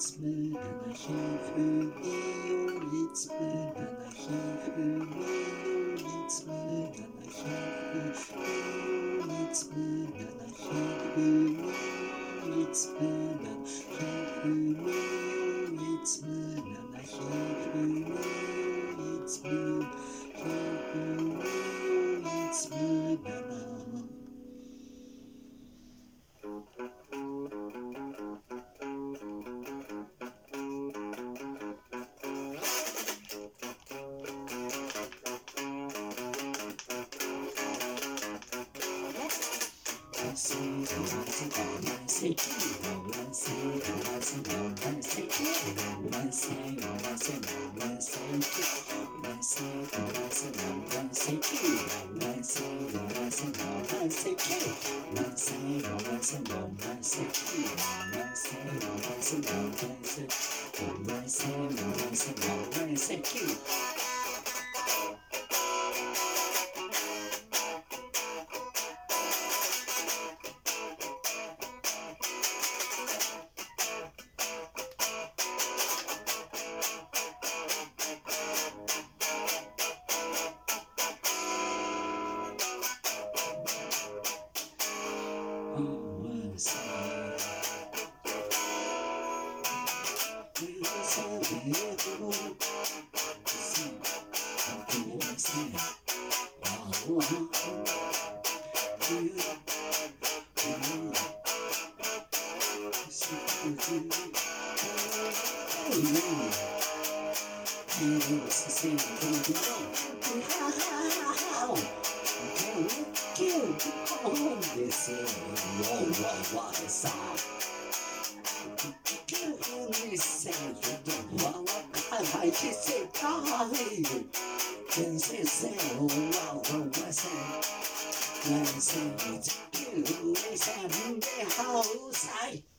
つむらな皮膚に寄りつむらな皮膚に寄りつむらな皮膚に寄りつむらな皮膚に寄りつむらな皮膚に寄りつむらな皮膚に寄りつむ皮膚に寄りつむらなListen, it's you, listen, they how say